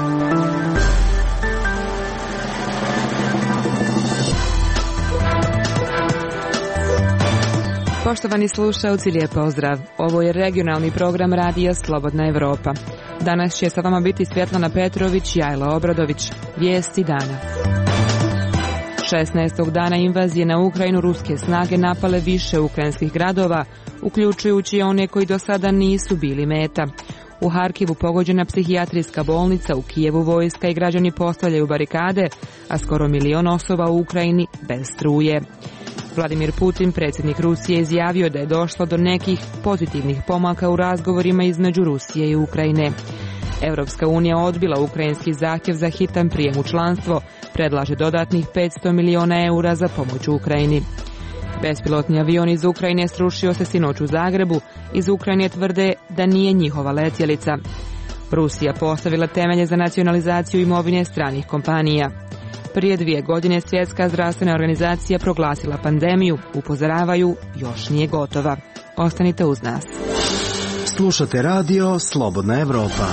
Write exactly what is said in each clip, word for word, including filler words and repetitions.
Poštovani slušaoci, lijep pozdrav. Ovo je regionalni program radija Slobodna Evropa. Danas će sa vama biti Svjetlana Petrović, Jajla Obradović. Vijesti dana. šesnaestog dana invazije na Ukrajinu ruske snage napale više ukrajinskih gradova, uključujući one koji do sada nisu bili meta. U Harkivu pogođena psihijatrijska bolnica, u Kijevu vojska i građani postavljaju barikade, a skoro milion osoba u Ukrajini bez struje. Vladimir Putin, predsjednik Rusije, izjavio da je došlo do nekih pozitivnih pomaka u razgovorima između Rusije i Ukrajine. Europska unija odbila ukrajinski zahtjev za hitan prijem u članstvo, predlaže dodatnih petsto miliona eura za pomoć Ukrajini. Bespilotni avion iz Ukrajine srušio se sinoć u Zagrebu, iz Ukrajine tvrde da nije njihova letjelica. Rusija postavila temelje za nacionalizaciju imovine stranih kompanija. Prije dvije godine Svjetska zdravstvena organizacija proglasila pandemiju, upozoravaju, još nije gotova. Ostanite uz nas. Slušate radio Slobodna Evropa.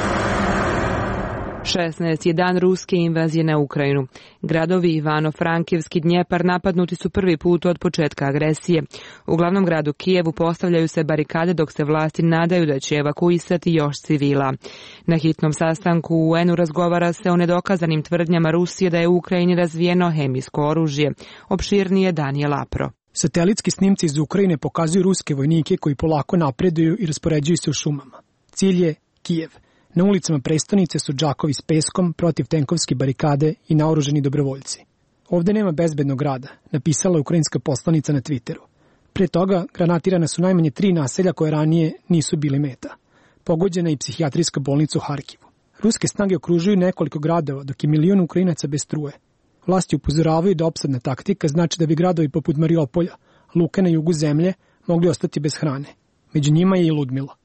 šesnaesti je dan ruske invazije na Ukrajinu. Gradovi Ivano-Frankivski, Dnjepar napadnuti su prvi put od početka agresije. U glavnom gradu Kijevu postavljaju se barikade dok se vlasti nadaju da će evakuisati još civila. Na hitnom sastanku u U N-u razgovara se o nedokazanim tvrdnjama Rusije da je u Ukrajini razvijeno hemijsko oružje. Opširnije Daniel Apro. Satelitski snimci iz Ukrajine pokazuju ruske vojnike koji polako napreduju i raspoređuju se u šumama. Cilj je Kijev. Na ulicama prestonice su džakovi s peskom, protivtenkovske barikade i naoruženi dobrovoljci. Ovde nema bezbednog grada, napisala ukrajinska poslanica na Twitteru. Pre toga granatirana su najmanje tri naselja koje ranije nisu bili meta. Pogođena je i psihijatrijska bolnica u Harkivu. Ruske snage okružuju nekoliko gradova, dok je milion Ukrajinaca bez struje. Vlasti upozoravaju da opsadna taktika znači da bi gradovi poput Mariupolja, luke na jugu zemlje, mogli ostati bez hrane. Među njima je i Ludmila.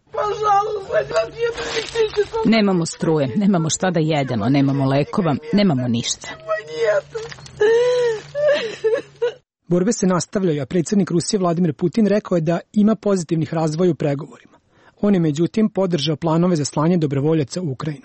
Nemamo struje, nemamo šta da jedemo, nemamo lekova, nemamo ništa. Borbe se nastavljaju, a predsjednik Rusije Vladimir Putin rekao je da ima pozitivnih razvoja u pregovorima. On je međutim podržao planove za slanje dobrovoljaca u Ukrajinu.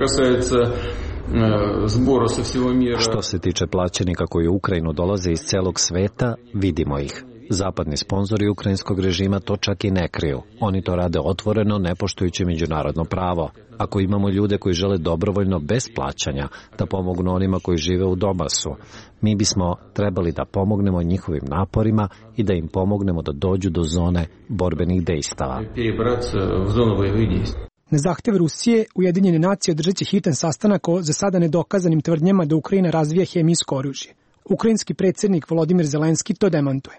Što se tiče plaćenika koji u Ukrajinu dolaze iz celog sveta, vidimo ih. Zapadni sponzori ukrajinskog režima to čak i ne kriju. Oni to rade otvoreno, ne poštujući međunarodno pravo. Ako imamo ljude koji žele dobrovoljno, bez plaćanja, da pomognu onima koji žive u Donbasu, mi bismo trebali da pomognemo njihovim naporima i da im pomognemo da dođu do zone borbenih dejstava. Na zahtev Rusije, Ujedinjene nacije održat će hitan sastanak o za sada nedokazanim tvrdnjama da Ukrajina razvija hemijsko oružje. Ukrajinski predsjednik Volodimir Zelenski to demantuje.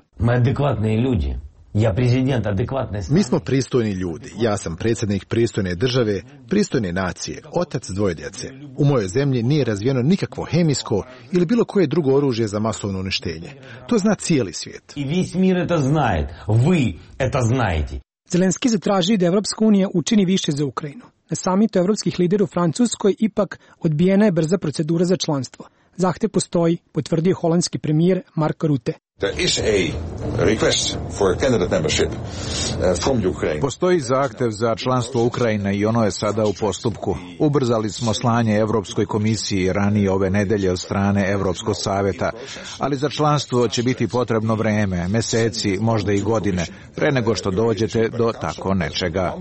Mi smo pristojni ljudi. Ja sam predsjednik pristojne države, pristojne nacije, otac dvoje djece. U mojoj zemlji nije razvijeno nikakvo hemijsko ili bilo koje drugo oružje za masovno uništenje. To zna cijeli svijet. I весь мир это знает. Вы это знаете. Zelenski zatraži da Evropska unija učini više za Ukrajinu. Na samitu evropskih lidera u Francuskoj ipak odbijena je brza procedura za članstvo. Zahtev postoji, potvrdio holandski premijer Mark Rutte. Postoji zahtev za članstvo Ukrajine i ono je sada u postupku. Ubrzali smo slanje Evropskoj komisiji ranije ove nedelje od strane Evropskog savjeta, ali za članstvo će biti potrebno vreme, meseci, možda i godine, pre nego što dođete do tako nečega.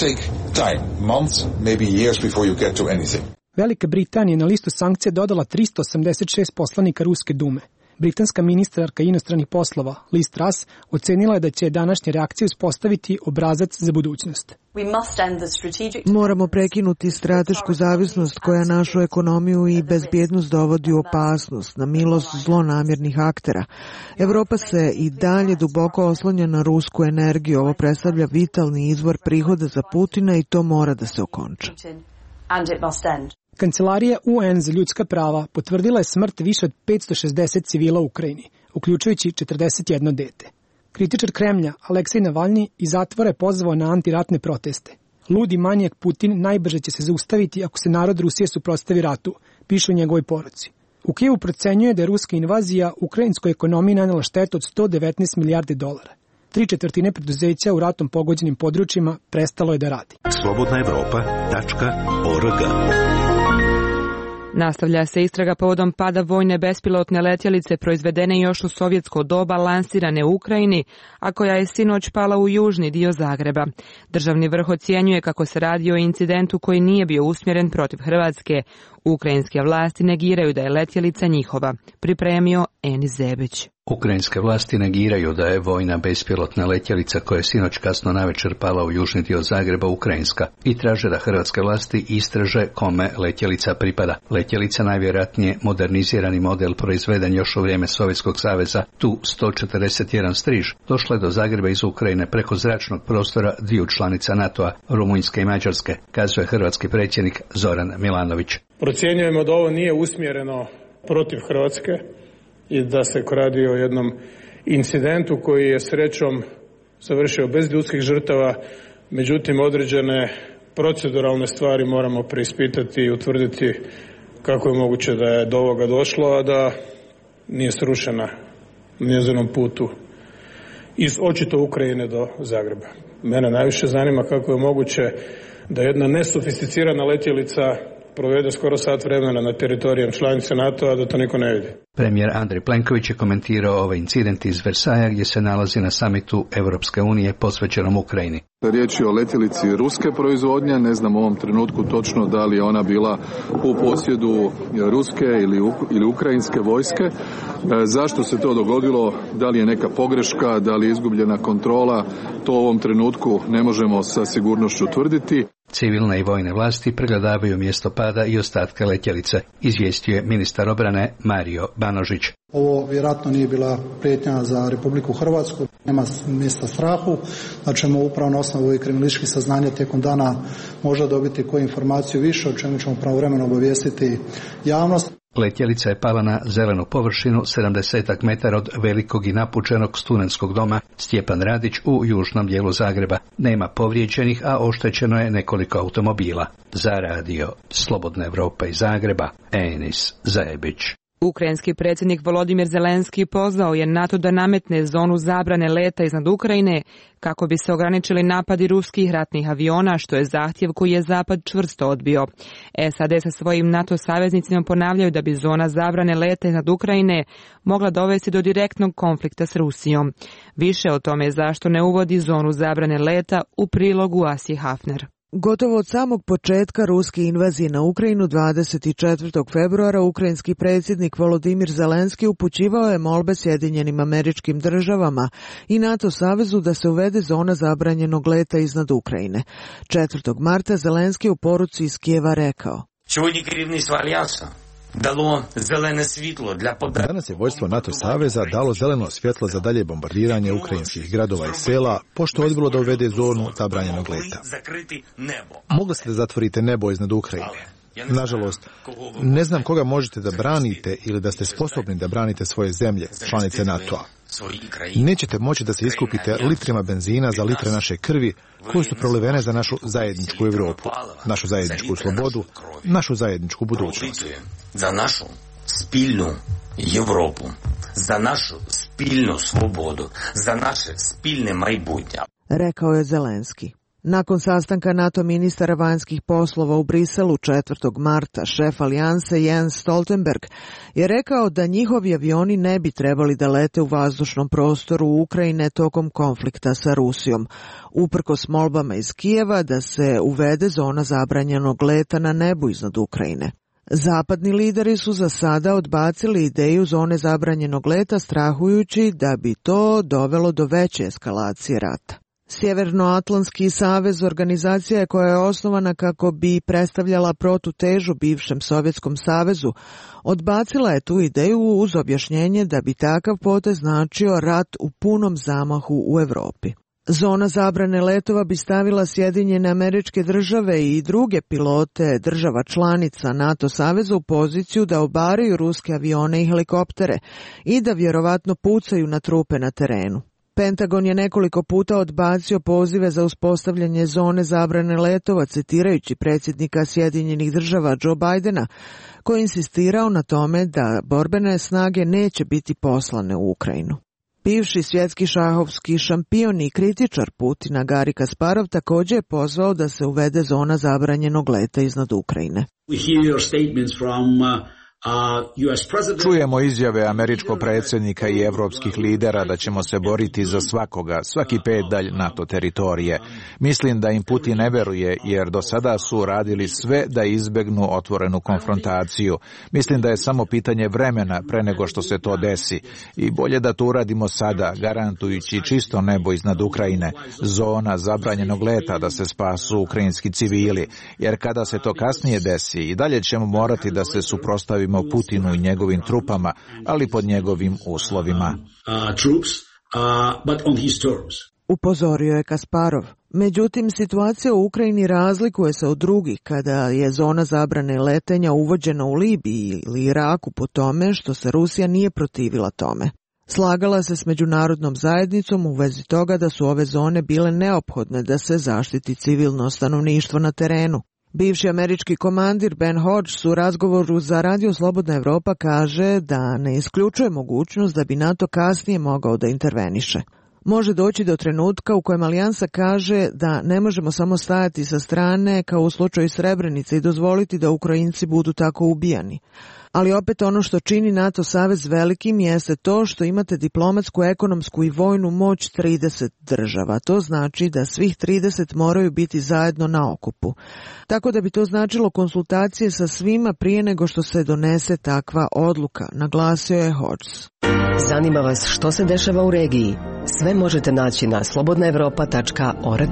Velika Britanija na listu sankcija dodala tristo osamdeset šest poslanika Ruske dume. Britanska ministarka inostranih poslova Liz Truss ocenila je da će današnje reakcije uspostaviti obrazac za budućnost. Moramo prekinuti stratešku zavisnost koja našu ekonomiju i bezbjednost dovodi u opasnost na milost zlonamjernih aktera. Evropa se i dalje duboko oslanja na rusku energiju. Ovo predstavlja vitalni izvor prihoda za Putina i to mora da se okonča. Kancelarija U N za ljudska prava potvrdila je smrt više od petsto šezdeset civila u Ukrajini, uključujući četrdeset jedno dete. Kritičar Kremlja Aleksej Navalni iz zatvora je pozvao na antiratne proteste. Ludi manijak Putin najbrže će se zaustaviti ako se narod Rusije suprotstavi ratu, piše u njegovoj poruci. U Kijevu procenjuje da je ruska invazija ukrajinskoj ekonomiji nanela štetu od sto devetnaest milijardi dolara. Tri četvrtine preduzeća u ratom pogođenim područjima prestalo je da radi. slobodna evropa tačka org Nastavlja se istraga povodom pada vojne bespilotne letjelice proizvedene još u sovjetsko doba lansirane u Ukrajini, a koja je sinoć pala u južni dio Zagreba. Državni vrh ocjenjuje kako se radi o incidentu koji nije bio usmjeren protiv Hrvatske. Ukrajinske vlasti negiraju da je letjelica njihova. Pripremio Enis Zebić. Ukrajinske vlasti negiraju da je vojna bespilotna letjelica koja je sinoć kasno navečer pala u južni dio Zagreba ukrajinska i traže da hrvatske vlasti istraže kome letjelica pripada. Letjelica, najvjerojatnije modernizirani model proizveden još u vrijeme Sovjetskog saveza, Tu sto četrdeset jedan Striž, došla je do Zagreba iz Ukrajine preko zračnog prostora dviju članica NATO-a, Rumunjske i Mađarske, kazuje hrvatski predsjednik Zoran Milanović. Procjenjujemo da ovo nije usmjereno protiv Hrvatske i da se radi o jednom incidentu koji je srećom završio bez ljudskih žrtava, međutim određene proceduralne stvari moramo preispitati i utvrditi kako je moguće da je do ovoga došlo, a da nije srušena na njezinom putu iz očito Ukrajine do Zagreba. Mene najviše zanima kako je moguće da jedna nesofisticirana letjelica provede skoro sat vremena na teritorijem članice NATO-a, da to niko ne vidi. Premijer Andrej Plenković je komentirao ovaj incident iz Versaja gdje se nalazi na samitu Europske unije posvećenom Ukrajini. Riječ je o letjelici ruske proizvodnje, ne znam u ovom trenutku točno da li je ona bila u posjedu ruske ili, ili ukrajinske vojske. E, zašto se to dogodilo, da li je neka pogreška, da li je izgubljena kontrola, to u ovom trenutku ne možemo sa sigurnošću tvrditi. Civilne i vojne vlasti pregledavaju mjesto pada i ostatke letjelice, izvijestio je ministar obrane Mario Banožić. Ovo vjerojatno nije bila prijetnja za Republiku Hrvatsku, nema mjesta strahu, da ćemo upravo na osnovu ovih kriminalističkih saznanja tijekom dana možda dobiti koju informaciju više, o čemu ćemo pravovremeno obavijestiti javnost. Letjelica je pala na zelenu površinu sedamdeset metara od velikog i napučenog studentskog doma Stjepan Radić u južnom dijelu Zagreba. Nema povrijeđenih, a oštećeno je nekoliko automobila. Za radio Slobodna Evropa iz Zagreba, Enis Zebić. Ukrajinski predsjednik Volodimir Zelenski pozvao je NATO da nametne zonu zabrane leta iznad Ukrajine kako bi se ograničili napadi ruskih ratnih aviona, što je zahtjev koji je Zapad čvrsto odbio. S A D sa svojim NATO saveznicima ponavljaju da bi zona zabrane leta iznad Ukrajine mogla dovesti do direktnog konflikta s Rusijom. Više o tome zašto ne uvodi zonu zabrane leta u prilogu Asije Hafner. Gotovo od samog početka ruske invazije na Ukrajinu dvadeset četvrtog februara ukrajinski predsjednik Volodimir Zelenski upućivao je molbe Sjedinjenim Američkim Državama i NATO savezu da se uvede zona zabranjenog leta iznad Ukrajine. četvrtog marta Zelenski u poruci iz Kijeva rekao: Сьогодні керівництво Альянсу dalo zeleno svjetlo для podrške. Danas je vodstvo NATO saveza dalo zeleno svjetlo za dalje bombardiranje ukrajinskih gradova i sela, pošto je odbilo da uvede zonu zabranjenog leta. Mogli ste da zatvorite nebo iznad Ukrajine. Nažalost, ne znam koga možete da branite ili da ste sposobni da branite svoje zemlje, članice NATO-a. Nećete moći da se iskupite litrima benzina za litre naše krvi koje su prolivene za našu zajedničku Europu, našu zajedničku slobodu, našu zajedničku budućnost. Za našu spilnu Europu, za našu spilnu slobodu, za naše spilne majbutnje. Rekao je Zelenski. Nakon sastanka NATO ministara vanjskih poslova u Briselu četvrtog marta, šef alijanse Jens Stoltenberg je rekao da njihovi avioni ne bi trebali da lete u vazdušnom prostoru Ukrajine tokom konflikta sa Rusijom, uprkos molbama iz Kijeva da se uvede zona zabranjenog leta na nebu iznad Ukrajine. Zapadni lideri su za sada odbacili ideju zone zabranjenog leta, strahujući da bi to dovelo do veće eskalacije rata. Sjevernoatlantski savez organizacija je koja je osnovana kako bi predstavljala protutežu bivšem Sovjetskom savezu, odbacila je tu ideju uz objašnjenje da bi takav potez značio rat u punom zamahu u Europi. Zona zabrane letova bi stavila Sjedinjene Američke Države i druge pilote država članica NATO saveza u poziciju da obaraju ruske avione i helikoptere i da vjerovatno pucaju na trupe na terenu. Pentagon je nekoliko puta odbacio pozive za uspostavljanje zone zabrane letova, citirajući predsjednika Sjedinjenih Država Joe Bidena, koji je insistirao na tome da borbene snage neće biti poslane u Ukrajinu. Bivši svjetski šahovski šampion i kritičar Putina Gari Kasparov također je pozvao da se uvede zona zabranjenog leta iznad Ukrajine. Čujemo izjave američkog predsjednika i evropskih lidera da ćemo se boriti za svakoga, svaki pedalj NATO teritorije. Mislim da im Putin ne veruje, jer do sada su radili sve da izbegnu otvorenu konfrontaciju. Mislim da je samo pitanje vremena pre nego što se to desi. I bolje da to uradimo sada, garantujući čisto nebo iznad Ukrajine, zona zabranjenog leta da se spasu ukrajinski civili, jer kada se to kasnije desi, i dalje ćemo morati da se suprotstavimo Putinu i njegovim trupama, ali pod njegovim uslovima. Upozorio je Kasparov. Međutim, situacija u Ukrajini razlikuje se od drugih kada je zona zabrane letenja uvođena u Libiji ili Iraku po tome što se Rusija nije protivila tome. Slagala se s međunarodnom zajednicom u vezi toga da su ove zone bile neophodne da se zaštiti civilno stanovništvo na terenu. Bivši američki komandir Ben Hodges u razgovoru za Radio Slobodna Evropa kaže da ne isključuje mogućnost da bi NATO kasnije mogao da interveniše. Može doći do trenutka u kojem alijansa kaže da ne možemo samo stajati sa strane kao u slučaju Srebrenice i dozvoliti da Ukrajinci budu tako ubijani. Ali opet ono što čini NATO savez velikim jeste to što imate diplomatsku, ekonomsku i vojnu moć trideset država. To znači da svih trideset moraju biti zajedno na okupu. Tako da bi to značilo konsultacije sa svima prije nego što se donese takva odluka, naglasio je Hodges. Zanima vas što se dešava u regiji? Sve možete naći na slobodna evropa tačka org.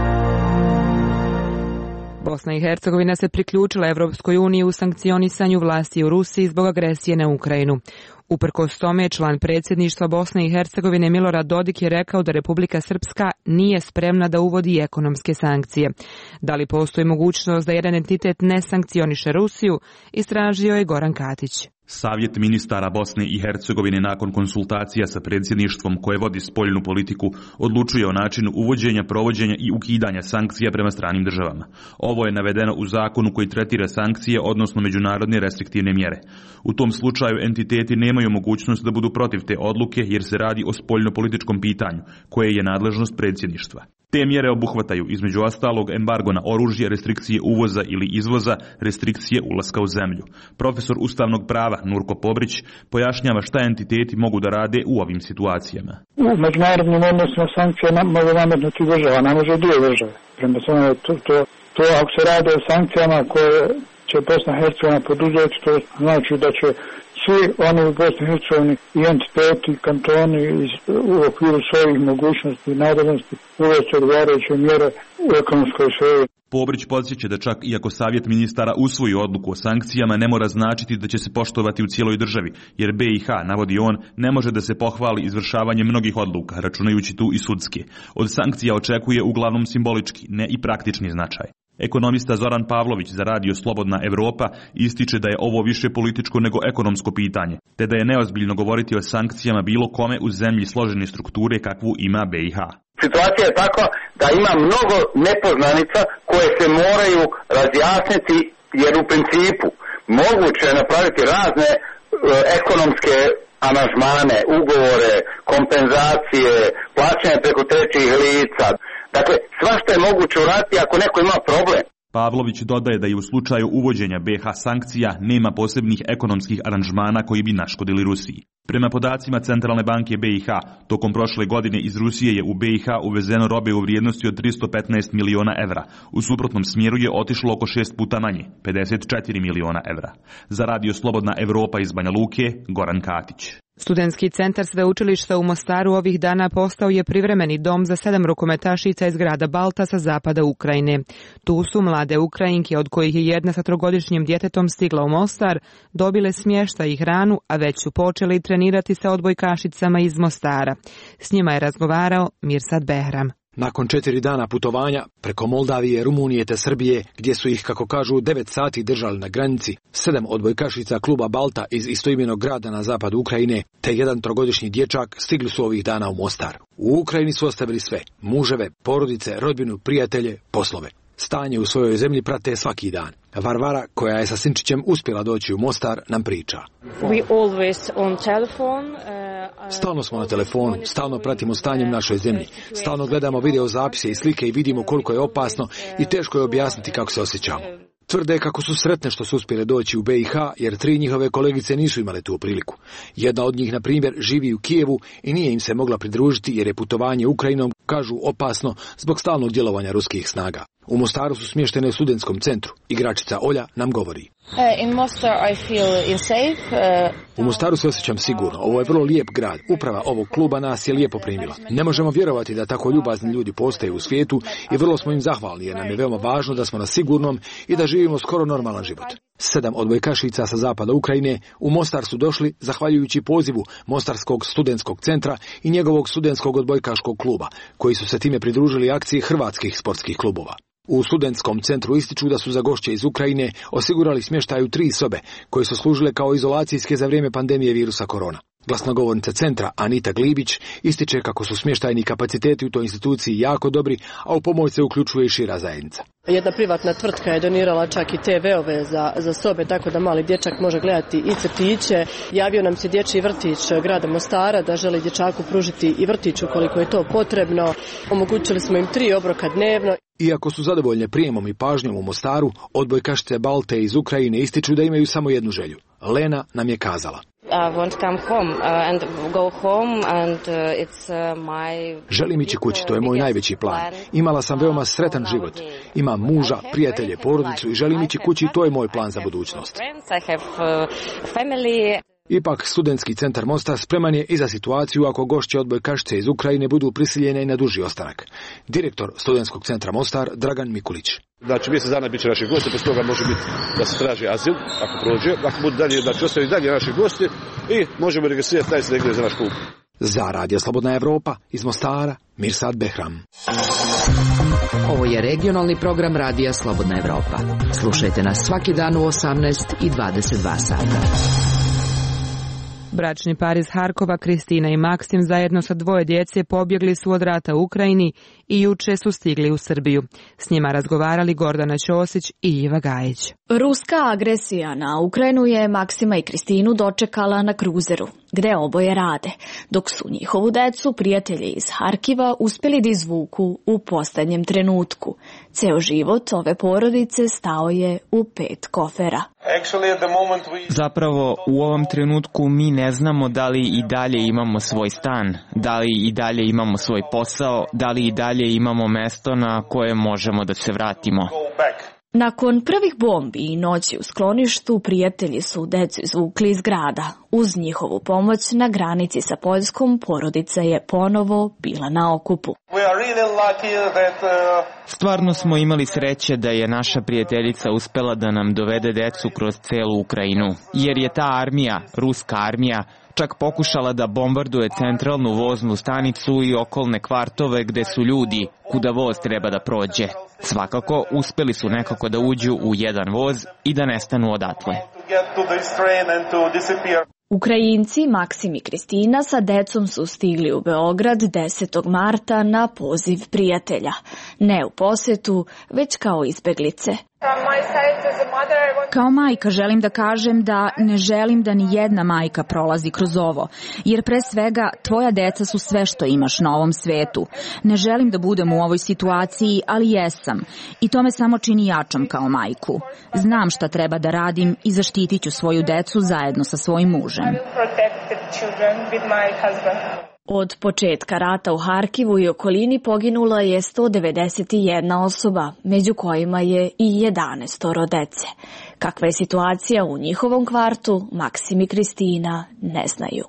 Bosna i Hercegovina se priključila Evropskoj uniji u sankcionisanju vlasti u Rusiji zbog agresije na Ukrajinu. Uprkos tome, član predsjedništva Bosne i Hercegovine Milorad Dodik je rekao da Republika Srpska nije spremna da uvodi ekonomske sankcije. Da li postoji mogućnost da jedan entitet ne sankcioniše Rusiju, istražio je Goran Katić. Savjet ministara Bosne i Hercegovine nakon konsultacija sa predsjedništvom koje vodi spoljnu politiku odlučuje o načinu uvođenja, provođenja i ukidanja sankcija prema stranim državama. Ovo je navedeno u zakonu koji tretira sankcije, odnosno međunarodne restriktivne mjere. U tom slučaju entiteti nemaju mogućnost da budu protiv te odluke jer se radi o spoljno-političkom pitanju koje je nadležnost predsjedništva. Te mjere obuhvataju između ostalog embargo na oružje, restrikcije uvoza ili izvoza, restrikcije ulaska u zemlju. Profesor ustavnog prava Nurko Pobrić pojašnjava šta entiteti mogu da rade u ovim situacijama. U međunarodnim odnosima sankcije može nametnuti država, ne može dio države. Prema tome, to, to, to ako se radi o sankcijama koje će Bosna i Hercegovina poduzeti, to znači da će svi oni u Bosni i Hercegovini i entiteti, kantoni u okviru svojih mogućnosti i nadležnosti uvesti odgovarajuće mjere u ekonomskoj sferi. Pobrić podsjeća da čak iako Savjet ministara usvoji odluku o sankcijama ne mora značiti da će se poštovati u cijeloj državi, jer B i H, navodi on, ne može da se pohvali izvršavanje mnogih odluka, računajući tu i sudske. Od sankcija očekuje uglavnom simbolički, ne i praktični značaj. Ekonomista Zoran Pavlović za Radio Slobodna Evropa ističe da je ovo više političko nego ekonomsko pitanje, te da je neozbiljno govoriti o sankcijama bilo kome u zemlji složene strukture kakvu ima B i H. Situacija je takva da ima mnogo nepoznanica koje se moraju razjasniti, jer u principu moguće je napraviti razne e, ekonomske aranžmane, ugovore, kompenzacije, plaćanje preko trećih lica. Dakle, svašta je moguće uraditi ako neko ima problem. Pavlović dodaje da i u slučaju uvođenja B H sankcija nema posebnih ekonomskih aranžmana koji bi naškodili Rusiji. Prema podacima Centralne banke B i H, tokom prošle godine iz Rusije je u B i H uvezeno robe u vrijednosti od tristo petnaest miliona evra. U suprotnom smjeru je otišlo oko šest puta manje, pedeset četiri miliona evra. Za Radio Slobodna Evropa iz Banja Luke, Goran Katić. Studentski centar sveučilišta u Mostaru ovih dana postao je privremeni dom za sedam rukometašica iz grada Balta sa zapada Ukrajine. Tu su mlade Ukrajinke, od kojih je jedna sa trogodišnjim djetetom stigla u Mostar, dobile smještaj i hranu, a već su počeli trenirati sa odbojkašicama iz Mostara. S njima je razgovarao Mirsad Behram. Nakon četiri dana putovanja preko Moldavije, Rumunije te Srbije, gdje su ih, kako kažu, devet sati držali na granici, sedam odbojkašica kluba Balta iz istoimenog grada na zapadu Ukrajine, te jedan trogodišnji dječak stigli su ovih dana u Mostar. U Ukrajini su ostavili sve, muževe, porodice, rodbinu, prijatelje, poslove. Stanje u svojoj zemlji prate svaki dan. Varvara, koja je sa sinčićem uspjela doći u Mostar, nam priča. We always on telephone, uh... Stalno smo na telefonu, stalno pratimo stanje u našoj zemlji, stalno gledamo video zapise i slike i vidimo koliko je opasno i teško je objasniti kako se osjećamo. Tvrde kako su sretne što su uspjele doći u B i H, jer tri njihove kolegice nisu imale tu priliku. Jedna od njih, na primjer, živi u Kijevu i nije im se mogla pridružiti jer je putovanje Ukrajinom, kažu, opasno zbog stalnog djelovanja ruskih snaga. U Mostaru su smještene u studentskom centru. Igračica Olja nam govori. In Mostar I feel safe. U Mostaru se osjećam sigurno. Ovo je vrlo lijep grad. Uprava ovog kluba nas je lijepo primila. Ne možemo vjerovati da tako ljubazni ljudi postoje u svijetu i vrlo smo im zahvalni jer nam je veoma važno da smo na sigurnom i da živimo skoro normalan život. Sedam odbojkašica sa zapada Ukrajine u Mostar su došli zahvaljujući pozivu Mostarskog studentskog centra i njegovog studentskog odbojkaškog kluba, koji su se time pridružili akciji hrvatskih sportskih klubova. U studentskom centru ističu da su za gošće iz Ukrajine osigurali smještaj u tri sobe, koje su služile kao izolacijske za vrijeme pandemije virusa korona. Glasnogovornica centra Anita Glibić ističe kako su smještajni kapaciteti u toj instituciji jako dobri, a u pomoć se uključuje i šira zajednica. Jedna privatna tvrtka je donirala čak i te ve-ove za, za sobe, tako da mali dječak može gledati i crtiće. Javio nam se dječji vrtić grada Mostara da želi dječaku pružiti i vrtić ukoliko je to potrebno. Omogućili smo im tri obroka dnevno. Iako su zadovoljne prijemom i pažnjom u Mostaru, odbojkašice Balte iz Ukrajine ističu da imaju samo jednu želju. Lena nam je kazala. Želim ići kući, to je moj najveći plan. Imala sam veoma sretan život. Imam muža, prijatelje, porodicu i želim ići kući i to je moj plan za budućnost. Ipak, studentski centar Mostar spreman je i za situaciju ako gošće odbojkašice iz Ukrajine budu prisiljene i na duži ostanak. Direktor studentskog centra Mostar, Dragan Mikulić. Znači, mjesec dana bit će naši gosti, bez toga može biti da se traži azil, ako prođe, ako budu dalje, znači ostaju dalje naši gosti i možemo registrirati taj se za naš klub. Za Radio Slobodna Evropa, iz Mostara, Mirsad Behram. Ovo je regionalni program Radija Slobodna Evropa. Slušajte nas svaki dan u osamnaest i dvadeset dva sata. Bračni par iz Harkova, Kristina i Maksim, zajedno sa dvoje djece pobjegli su od rata u Ukrajini i juče su stigli u Srbiju. S njima razgovarali Gordana Ćosić i Iva Gajić. Ruska agresija na Ukrajinu je Maksima i Kristinu dočekala na kruzeru, gde oboje rade, dok su njihovu decu, prijatelji iz Harkiva, uspjeli da izvuku u posljednjem trenutku. Ceo život ove porodice stao je u pet kofera. Zapravo, u ovom trenutku mi ne znamo da li i dalje imamo svoj stan, da li i dalje imamo svoj posao, da li i dalje imamo mesto na koje možemo da se vratimo. Nakon prvih bombi i noći u skloništu, prijatelji su decu izvukli iz grada. Uz njihovu pomoć na granici sa Poljskom porodica je ponovo bila na okupu. Stvarno smo imali sreće da je naša prijateljica uspela da nam dovede decu kroz celu Ukrajinu, jer je ta armija, ruska armija, čak pokušala da bombarduje centralnu voznu stanicu i okolne kvartove gde su ljudi, kuda voz treba da prođe. Svakako, uspeli su nekako da uđu u jedan voz i da nestanu odatle. Ukrajinci Maksim i Kristina sa decom su stigli u Beograd desetog marta na poziv prijatelja. Ne u posjetu, već kao izbeglice. Kao majka želim da kažem da ne želim da ni jedna majka prolazi kroz ovo, jer pre svega tvoja deca su sve što imaš na ovom svetu. Ne želim da budem u ovoj situaciji, ali jesam. I to me samo čini jačom kao majku. Znam šta treba da radim i zaštitit ću svoju decu zajedno sa svojim mužem. Od početka rata u Harkivu i okolini poginula je sto devedeset jedna osoba, među kojima je i jedanaestoro dece. Kakva je situacija u njihovom kvartu, Maksim i Kristina ne znaju.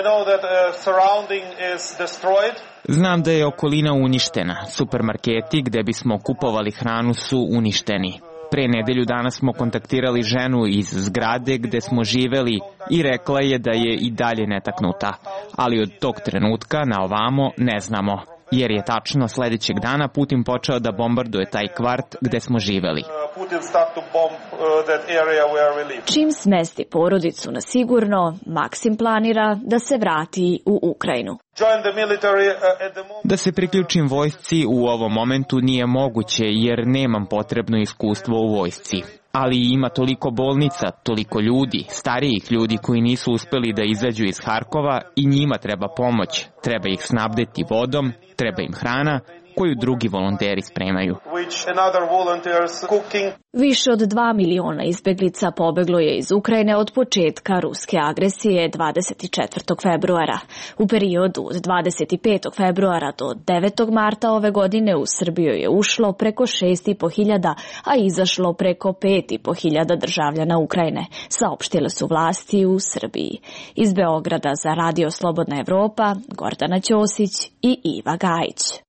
Znam da je okolina uništena. Supermarketi gde bismo kupovali hranu su uništeni. Pre nedelju dana smo kontaktirali ženu iz zgrade gde smo živeli i rekla je da je i dalje netaknuta. Ali od tog trenutka na ovamo ne znamo, jer je tačno sljedećeg dana Putin počeo da bombarduje taj kvart gde smo živeli. Čim smesti porodicu na sigurno, Maksim planira da se vrati u Ukrajinu. Da se priključim vojsci u ovom momentu nije moguće jer nemam potrebno iskustvo u vojsci. ali ima toliko bolnica, toliko ljudi, starijih ljudi koji nisu uspeli da izađu iz Harkova i njima treba pomoć. Treba ih snabdeti vodom, treba im hrana, koju drugi volonteri spremaju. Više od dva miliona izbeglica pobeglo je iz Ukrajine od početka ruske agresije dvadeset četvrtog februara. U periodu od dvadeset petog februara do devetog marta ove godine u Srbiju je ušlo preko šest i po hiljada, a izašlo preko pet i po hiljada državljana Ukrajine, saopštile su vlasti u Srbiji. Iz Beograda za Radio Slobodna Evropa, Gordana Ćosić i Iva Gajić.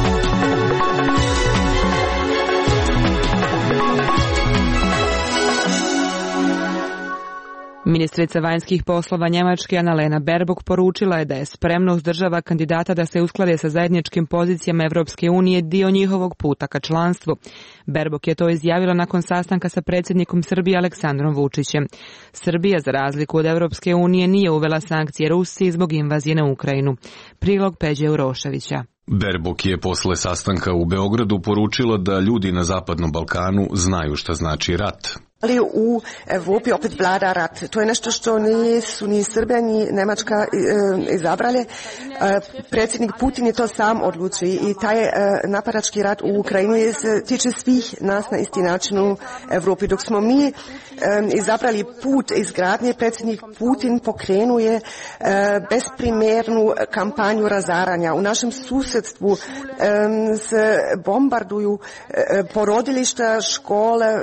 Ministrica vanjskih poslova Njemačke Annalena Baerbock poručila je da je spremnost država kandidata da se usklade sa zajedničkim pozicijama Evropske unije dio njihovog puta ka članstvu. Baerbock je to izjavila nakon sastanka sa predsjednikom Srbije Aleksandrom Vučićem. Srbija, za razliku od Evropske unije, nije uvela sankcije Rusiji zbog invazije na Ukrajinu. Prilog Peđe Uroševića. Baerbock je posle sastanka u Beogradu poručila da ljudi na Zapadnom Balkanu znaju šta znači rat. Ali u Evropi opet vlada rat. To je nešto što nisu ni Srbija ni Nemačka e, izabrali. E, predsjednik Putin je to sam odlučio i taj e, napadački rat u Ukrajini se tiče svih nas na isti način u Evropi. Dok smo mi e, izabrali put izgradnje, predsjednik Putin pokrenuje e, besprimernu kampanju razaranja. U našem susjedstvu e, se bombarduju e, porodilišta, škole,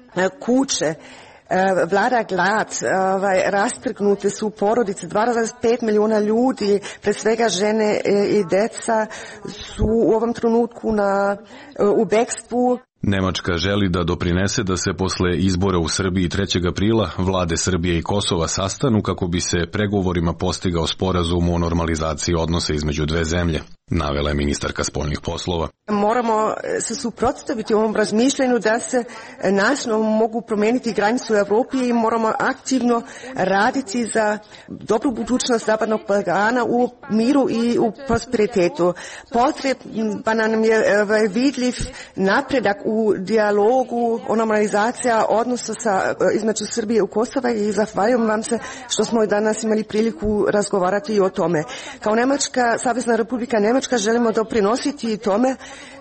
kuće, vlada glad, rastrgnute su porodice, dva zarez pet milijuna ljudi, pre svega žene i deca su u ovom trenutku na, u bekstvu. Nemačka želi da doprinese da se posle izbora u Srbiji trećeg aprila vlade Srbije i Kosova sastanu kako bi se pregovorima postigao sporazum o normalizaciji odnosa između dve zemlje, navela je ministarka spoljnih poslova. Moramo se suprotstaviti ovom razmišljanju da se nasilno mogu promijeniti granice u Evropi i moramo aktivno raditi za dobru budućnost Zapadnog Balkana u miru i u prosperitetu. Potreban nam je vidljiv napredak u dijalogu o normalizaciji odnosa sa, između Srbije i Kosova i zahvaljujem vam se što smo danas imali priliku razgovarati i o tome. Kao Nemačka, Savezna Republika Nemačka želimo doprinositi tome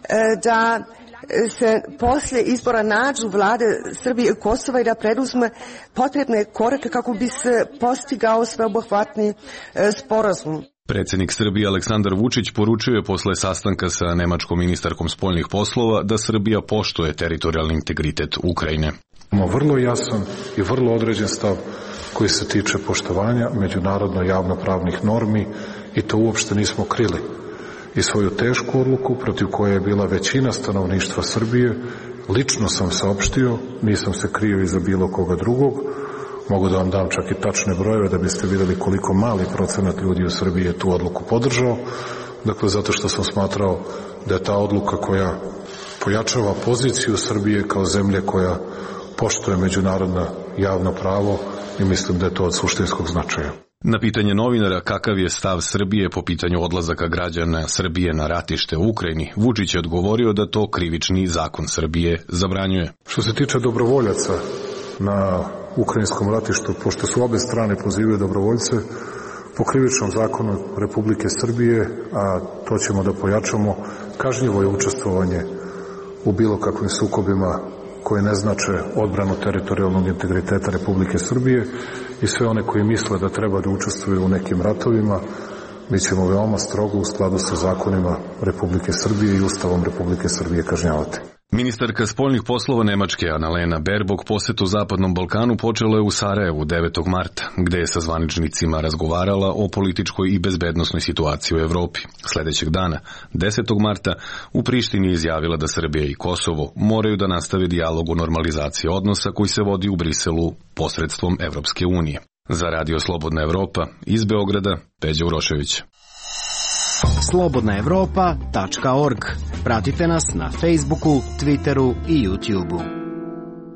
da se poslije izbora nađu vlade Srbije i Kosova i da preduzme potrebne korake kako bi se postigao sveobuhvatni sporazum. Predsjednik Srbije Aleksandar Vučić poručio je posle sastanka sa nemačkom ministarkom spoljnih poslova da Srbija poštuje teritorijalni integritet Ukrajine. Imamo vrlo jasan i vrlo određen stav koji se tiče poštovanja međunarodno javnopravnih normi i to uopšte nismo krili. I svoju tešku odluku protiv koje je bila većina stanovništva Srbije, lično sam saopštio, nisam se krio iza bilo koga drugog, mogu da vam dam čak i tačne brojeve da biste vidjeli koliko mali procenat ljudi u Srbiji je tu odluku podržao, dakle zato što sam smatrao da je ta odluka koja pojačava poziciju Srbije kao zemlje koja poštuje međunarodno javno pravo i mislim da je to od suštinskog značaja. Na pitanje novinara kakav je stav Srbije po pitanju odlazaka građana Srbije na ratište u Ukrajini, Vučić je odgovorio da to krivični zakon Srbije zabranjuje. Što se tiče dobrovoljaca na ukrajinskom ratištu, pošto su obe strane pozivaju dobrovoljce, po krivičnom zakonu Republike Srbije, a to ćemo da pojačamo, kažnjivo je učestvovanje u bilo kakvim sukobima koje ne znače odbranu teritorijalnog integriteta Republike Srbije i sve one koji misle da treba da učestvuju u nekim ratovima, mi ćemo veoma strogo u skladu sa zakonima Republike Srbije i Ustavom Republike Srbije kažnjavati. Ministarka spoljnih poslova Nemačke Annalena Baerbock posetu Zapadnom Balkanu počela je u Sarajevu devetog marta, gde je sa zvaničnicima razgovarala o političkoj i bezbednosnoj situaciji u Evropi. Sledećeg dana, desetog marta, u Prištini izjavila da Srbija i Kosovo moraju da nastave dijalog o normalizaciji odnosa koji se vodi u Briselu posredstvom Evropske unije. Za Radio Slobodna Evropa, iz Beograda, Peđa Urošević. slobodna evropa tačka org. Pratite nas na Facebooku, Twitteru i YouTubeu.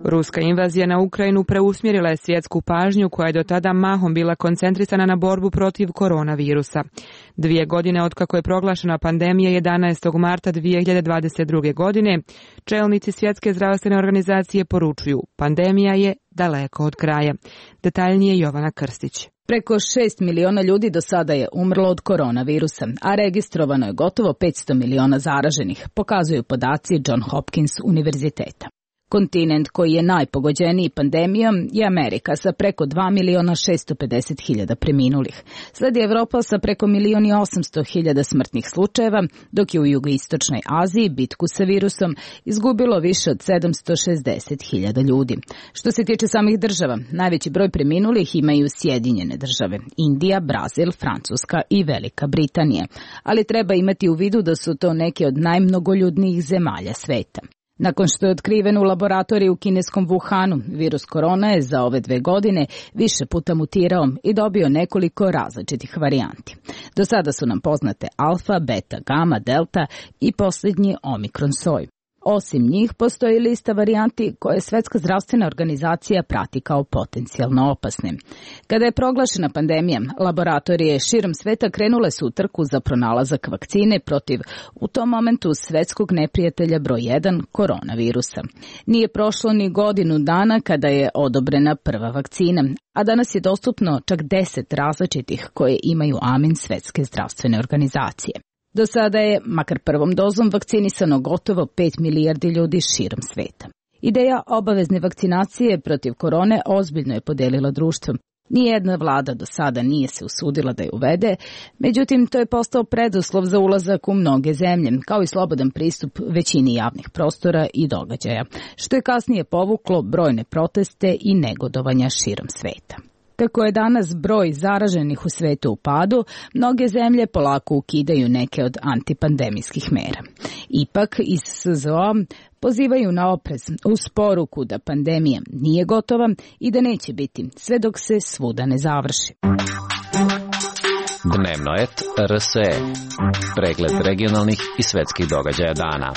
Ruska invazija na Ukrajinu preusmjerila je svjetsku pažnju koja je do tada mahom bila koncentrisana na borbu protiv koronavirusa. Dvije godine otkako je proglašena pandemija jedanaestog marta dvije hiljade dvadeset druge. godine, čelnici Svjetske zdravstvene organizacije poručuju, pandemija je daleko od kraja. Detaljnije Jovana Krstić. Preko šest miliona ljudi do sada je umrlo od koronavirusa, a registrovano je gotovo petsto miliona zaraženih, pokazuju podaci John Hopkins univerziteta. Kontinent koji je najpogođeniji pandemijom je Amerika sa preko dva miliona šesto pedeset hiljada preminulih. Sledi Evropa sa preko milion i osamsto hiljada smrtnih slučajeva, dok je u jugoistočnoj Aziji bitku sa virusom izgubilo više od sedamsto šezdeset hiljada ljudi. Što se tiče samih država, najveći broj preminulih imaju Sjedinjene države, Indija, Brazil, Francuska i Velika Britanija, ali treba imati u vidu da su to neke od najmnogoljudnijih zemalja sveta. Nakon što je otkriven u laboratoriju u kineskom Wuhanu, virus korona je za ove dve godine više puta mutirao i dobio nekoliko različitih varijanti. Do sada su nam poznate alfa, beta, gama, delta i posljednji omikron soj. Osim njih, postoji lista varijanti koje Svetska zdravstvena organizacija prati kao potencijalno opasne. Kada je proglašena pandemija, laboratorije širom sveta krenule su u trku za pronalazak vakcine protiv, u tom momentu, svetskog neprijatelja broj jedan, koronavirusa. Nije prošlo ni godinu dana kada je odobrena prva vakcina, a danas je dostupno čak deset različitih koje imaju amen Svetske zdravstvene organizacije. Do sada je, makar prvom dozom, vakcinisano gotovo pet milijardi ljudi širom sveta. Ideja obavezne vakcinacije protiv korone ozbiljno je podelila društvo. Nijedna vlada do sada nije se usudila da je uvede, međutim to je postao preduslov za ulazak u mnoge zemlje, kao i slobodan pristup većini javnih prostora i događaja, što je kasnije povuklo brojne proteste i negodovanja širom sveta. Kako je danas broj zaraženih u svetu u padu, mnoge zemlje polako ukidaju neke od antipandemijskih mera. Ipak, iz S Z O pozivaju na oprez uz poruku da pandemija nije gotova i da neće biti sve dok se svuda ne završi. Dnevnoet R S E. Pregled regionalnih i svetskih događaja dana.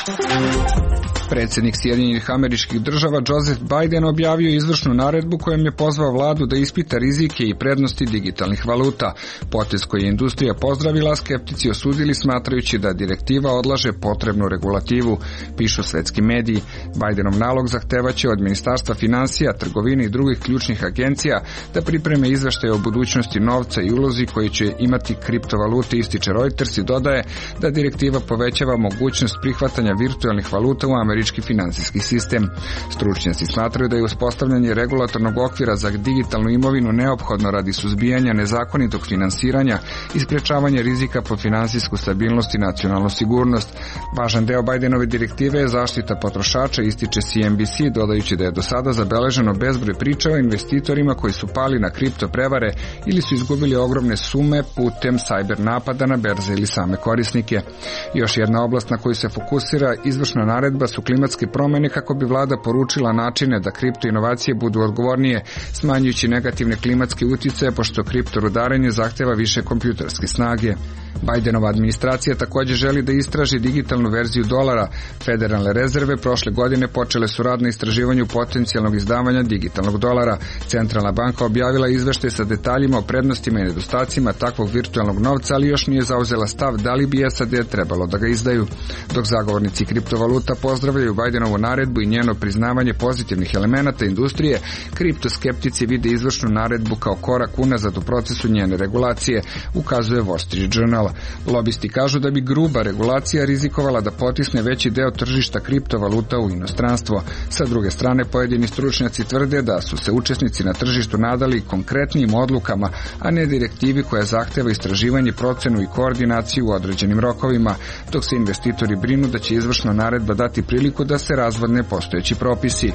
Predsjednik Sjedinjenih Američkih Država Joseph Biden objavio izvršnu naredbu kojom je pozvao vladu da ispita rizike i prednosti digitalnih valuta. Potez koji je industrija pozdravila, skeptici osudili smatrajući da direktiva odlaže potrebnu regulativu, pišu svetski mediji. Bidenov nalog zahtevaće od Ministarstva finansija, trgovine i drugih ključnih agencija da pripreme izveštaje o budućnosti novca i ulozi koji će imati kriptovalute, ističe Reuters i dodaje da direktiva povećava mogućnost prihvatanja virtualnih valuta u američki finansijski sistem. Stručnjaci smatraju da je uspostavljanje regulatornog okvira za digitalnu imovinu neophodno radi suzbijanja nezakonitog finansiranja i sprečavanja rizika po finansijsku stabilnost i nacionalnu sigurnost. Važan deo Bidenove direktive je zaštita potrošača, ističe C N B C, dodajući da je do sada zabeleženo bezbroj priča o investitorima koji su pali na kripto prevare ili su izgubili ogromne sume putem cyber napada na berze ili same korisnike. Još jedna oblast na koju se fokusira izvršna naredba su klimatske promjene kako bi vlada poručila načine da kripto inovacije budu odgovornije, smanjujući negativne klimatske utjecaje pošto kripto rudarenje zahteva više kompjuterske snage. Bidenova administracija također želi da istraži digitalnu verziju dolara. Federalne rezerve prošle godine počele su rad na istraživanju potencijalnog izdavanja digitalnog dolara. Centralna banka objavila izveštaj sa detaljima o prednostima i nedostacima takvog virtualnog novca, ali još nije zauzela stav da li bi S A D trebalo da ga izdaju. Dok zagovornici kriptovaluta pozdravljaju Bidenovu naredbu i njeno priznavanje pozitivnih elemenata industrije, kriptoskeptici vide izvršnu naredbu kao korak unazad u procesu njene regulacije, ukazuje Wall Street Journal. Lobisti kažu da bi gruba regulacija rizikovala da potisne veći deo tržišta kriptovaluta u inostranstvo. Sa druge strane, pojedini stručnjaci tvrde da su se učesnici na tržištu nadali konkretnim odlukama, a ne direktivi koja zahteva istraživanje, procenu i koordinaciju u određenim rokovima, dok se investitori brinu da će izvršna naredba dati priliku da se razvodne postojeći propisi.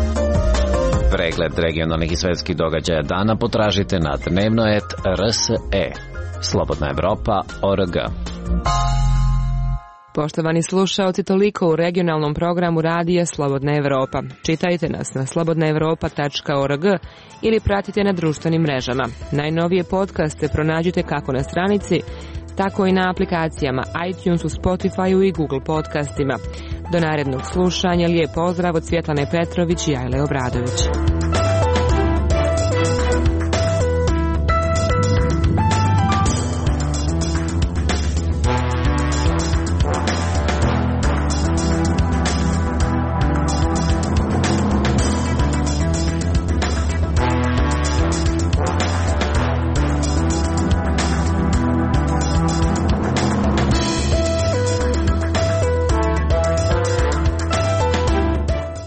Pregled regionalnih i svetskih događaja dana potražite na Dnevnoet R S E. Slobodna Evropa O R G. Poštovani slušaoci, toliko u regionalnom programu radija Slobodna Evropa. Čitajte nas na slobodna evropa tačka org ili pratite na društvenim mrežama. Najnovije podcaste pronađite kako na stranici tako i na aplikacijama iTunesu, Spotifyu i Google podcastima. Do narednog slušanja, lijep pozdrav od Svjetlane Petrović i Ajle Obradović.